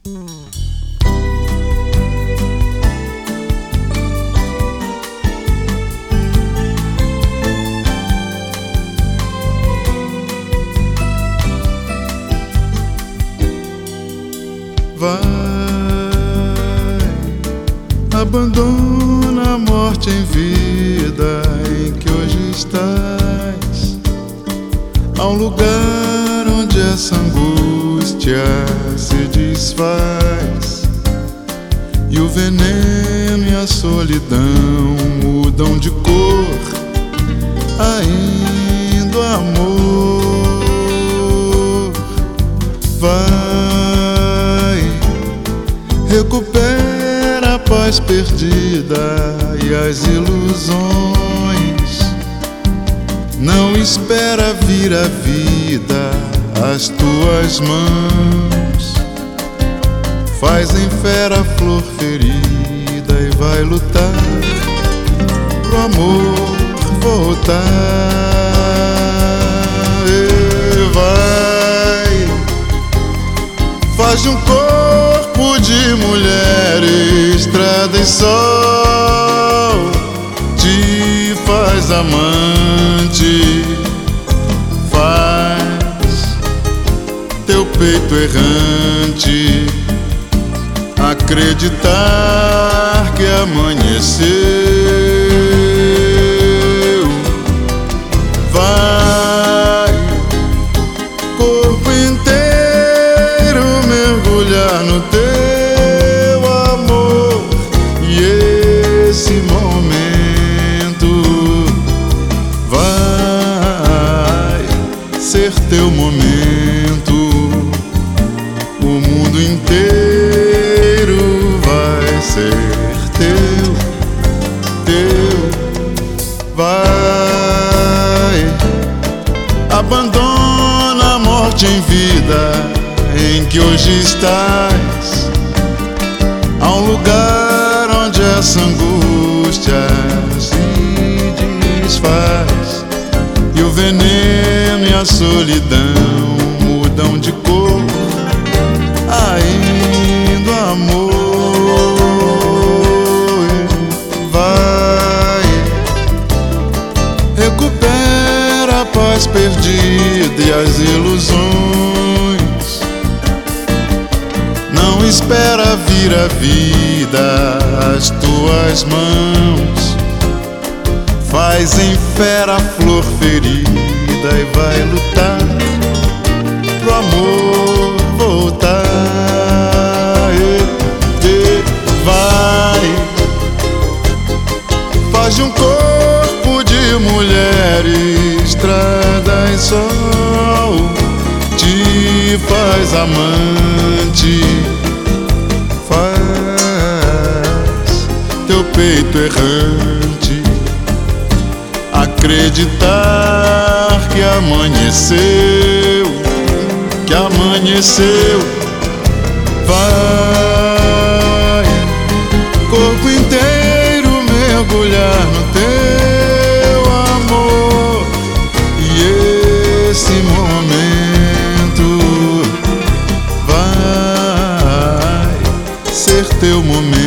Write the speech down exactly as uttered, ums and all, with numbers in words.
Vai, abandona a morte em vida em que hoje estás, a um lugar onde essa angústia se desfaz, e o veneno e a solidão mudam de cor, ainda o amor. Vai, recupera a paz perdida e as ilusões. Não espera vir a vida às tuas mãos. Faz em fé a flor ferida e vai lutar pro amor voltar. E vai, faz de um corpo de mulher estrada e sol, te faz amante, faz teu peito errante acreditar que amanheceu. Vai, corpo inteiro mergulhar no teu amor, e esse momento vai ser teu momento. O mundo inteiro vai ser teu, teu. Vai, abandona a morte em vida em que hoje estás, a um lugar onde essa angústia se desfaz, e o veneno e a solidão mudam de cor, ainda o amor. Vai, recupera a paz perdida e as ilusões. Não espera vir a vida às tuas mãos. Faz em fé a flor ferida e vai lutar pro amor voltar. Vai, faz de um corpo de mulher estrada e sol, te faz amante, faz teu peito errante acreditar que amanheceu, que amanheceu. Vai, corpo inteiro mergulhar no teu amor, e esse momento vai ser teu momento.